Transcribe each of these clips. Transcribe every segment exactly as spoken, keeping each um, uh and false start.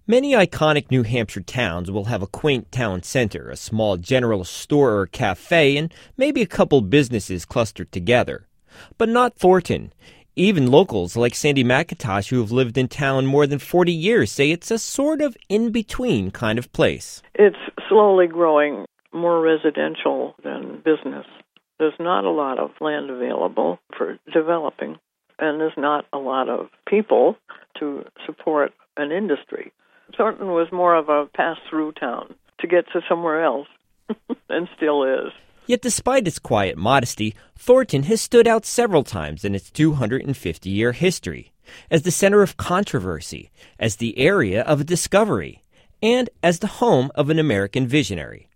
Many iconic New Hampshire towns will have a quaint town center, a small general store or cafe, and maybe a couple businesses clustered together. But not Thornton. Even locals like Sandy McIntosh, who have lived in town more than forty years, say it's a sort of in-between kind of place. It's slowly growing more residential than business. There's not a lot of land available for developing, and there's not a lot of people to support an industry. Thornton was more of a pass-through town to get to somewhere else, and still is. Yet despite its quiet modesty, Thornton has stood out several times in its two hundred fifty-year history, as the center of controversy, as the area of a discovery, and as the home of an American visionary.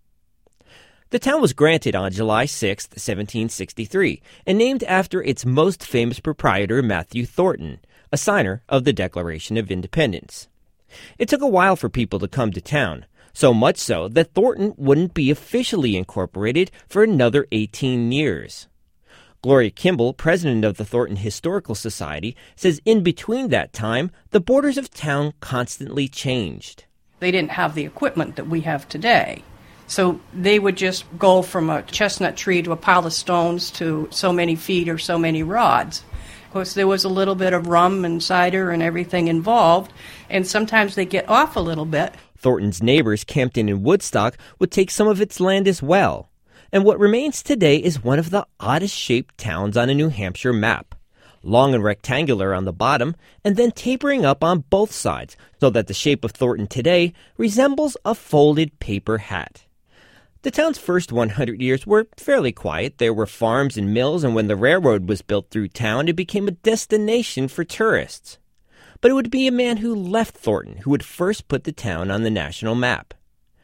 The town was granted on July sixth, seventeen sixty-three, and named after its most famous proprietor, Matthew Thornton, a signer of the Declaration of Independence. It took a while for people to come to town, so much so that Thornton wouldn't be officially incorporated for another eighteen years. Gloria Kimball, president of the Thornton Historical Society, says in between that time, the borders of town constantly changed. They didn't have the equipment that we have today. So they would just go from a chestnut tree to a pile of stones to so many feet or so many rods. Of course, there was a little bit of rum and cider and everything involved, and sometimes they get off a little bit. Thornton's neighbors, Campton and Woodstock, would take some of its land as well. And what remains today is one of the oddest-shaped towns on a New Hampshire map. Long and rectangular on the bottom, and then tapering up on both sides, so that the shape of Thornton today resembles a folded paper hat. The town's first one hundred years were fairly quiet. There were farms and mills, and when the railroad was built through town, it became a destination for tourists. But it would be a man who left Thornton who would first put the town on the national map.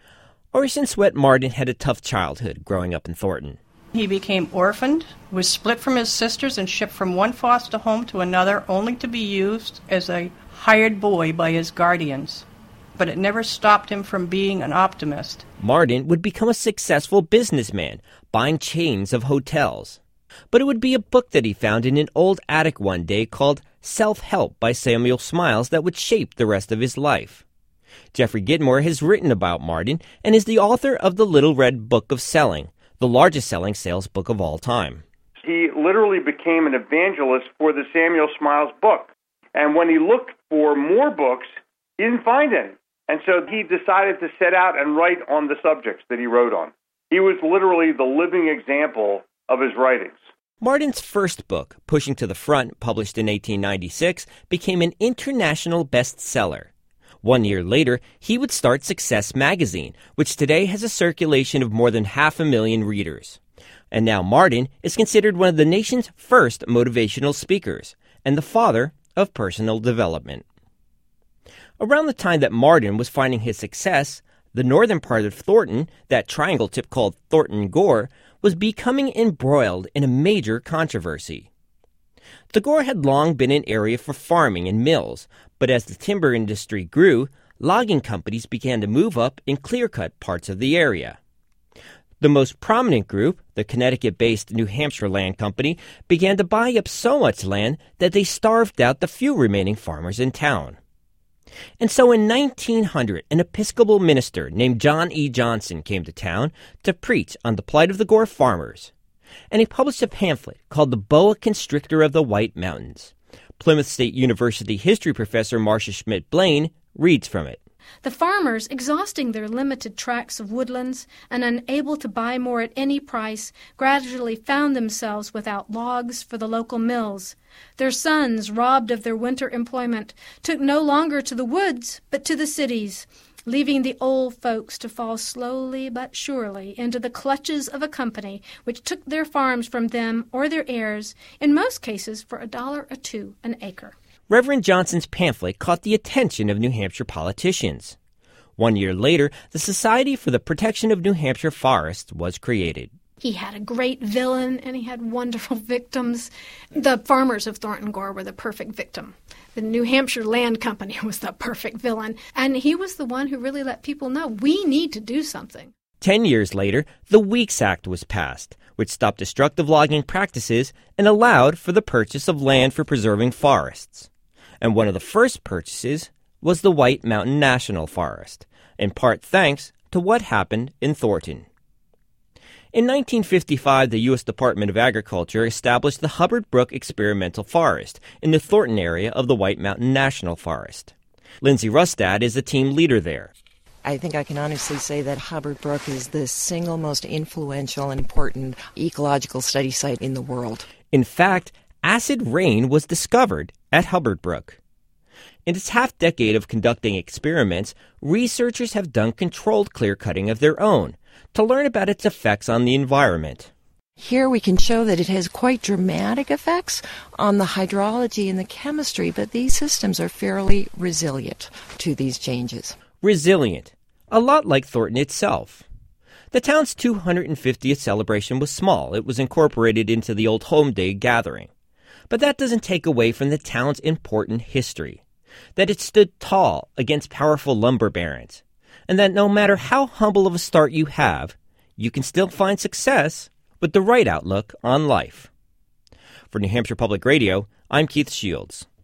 Orson Swett Marden had a tough childhood growing up in Thornton. He became orphaned, was split from his sisters, and shipped from one foster home to another, only to be used as a hired boy by his guardians. But it never stopped him from being an optimist. Marden would become a successful businessman, buying chains of hotels. But it would be a book that he found in an old attic one day called Self-Help by Samuel Smiles that would shape the rest of his life. Jeffrey Gidmore has written about Marden and is the author of The Little Red Book of Selling, the largest-selling sales book of all time. He literally became an evangelist for the Samuel Smiles book. And when he looked for more books, he didn't find any. And so he decided to set out and write on the subjects that he wrote on. He was literally the living example of his writings. Marden's first book, Pushing to the Front, published in eighteen ninety-six, became an international bestseller. One year later, he would start Success Magazine, which today has a circulation of more than half a million readers. And now Marden is considered one of the nation's first motivational speakers and the father of personal development. Around the time that Marden was finding his success, the northern part of Thornton, that triangle tip called Thornton Gore, was becoming embroiled in a major controversy. The Gore had long been an area for farming and mills, but as the timber industry grew, logging companies began to move up and clear-cut parts of the area. The most prominent group, the Connecticut-based New Hampshire Land Company, began to buy up so much land that they starved out the few remaining farmers in town. And so in nineteen hundred, an Episcopal minister named John E. Johnson came to town to preach on the plight of the Gore farmers. And he published a pamphlet called The Boa Constrictor of the White Mountains. Plymouth State University history professor Marcia Schmidt-Blaine reads from it. The farmers, exhausting their limited tracts of woodlands and unable to buy more at any price, gradually found themselves without logs for the local mills. Their sons, robbed of their winter employment, took no longer to the woods, but to the cities, leaving the old folks to fall slowly but surely into the clutches of a company which took their farms from them or their heirs, in most cases for a dollar or two an acre. Reverend Johnson's pamphlet caught the attention of New Hampshire politicians. One year later, the Society for the Protection of New Hampshire Forests was created. He had a great villain, and he had wonderful victims. The farmers of Thornton Gore were the perfect victim. The New Hampshire Land Company was the perfect villain, and he was the one who really let people know, we need to do something. Ten years later, the Weeks Act was passed, which stopped destructive logging practices and allowed for the purchase of land for preserving forests. And one of the first purchases was the White Mountain National Forest, in part thanks to what happened in Thornton. In nineteen fifty-five, the U S Department of Agriculture established the Hubbard Brook Experimental Forest in the Thornton area of the White Mountain National Forest. Lindsay Rustad is the team leader there. I think I can honestly say that Hubbard Brook is the single most influential and important ecological study site in the world. In fact, acid rain was discovered at Hubbard Brook. In its half-decade of conducting experiments, researchers have done controlled clear-cutting of their own to learn about its effects on the environment. Here we can show that it has quite dramatic effects on the hydrology and the chemistry, but these systems are fairly resilient to these changes. Resilient, a lot like Thornton itself. The town's two hundred fiftieth celebration was small. It was incorporated into the old Home Day gathering. But that doesn't take away from the town's important history, that it stood tall against powerful lumber barons, and that no matter how humble of a start you have, you can still find success with the right outlook on life. For New Hampshire Public Radio, I'm Keith Shields.